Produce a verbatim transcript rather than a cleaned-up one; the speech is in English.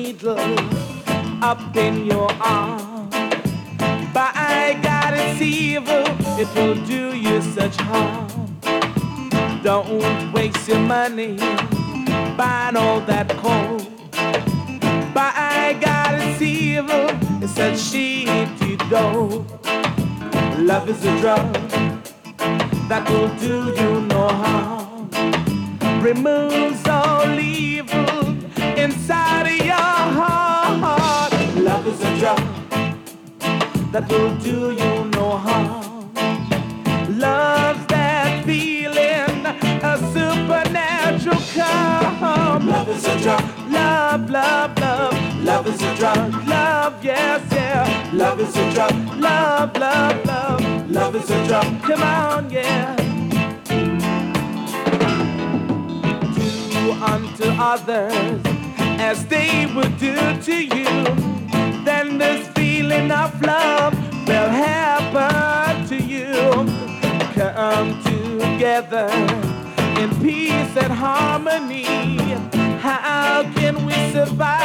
needle up in your arm. By God, it's evil, it will do you such harm. Don't waste your money buying all that coal. By God, it's evil, it's that sheepy dough. Love is a drug that will do you no harm. Removes all evil inside of your heart. Love is a drug that will do you no harm. Love's that feeling, a supernatural calm. Love is a drug. Love, love, love. Love is a drug. Love, yes, yeah. Love is a drug. Love, love, love. Love is a drug. Come on, yeah. Do unto others as they would do to you. Then this feeling of love will happen to you. Come together in peace and harmony. How can we survive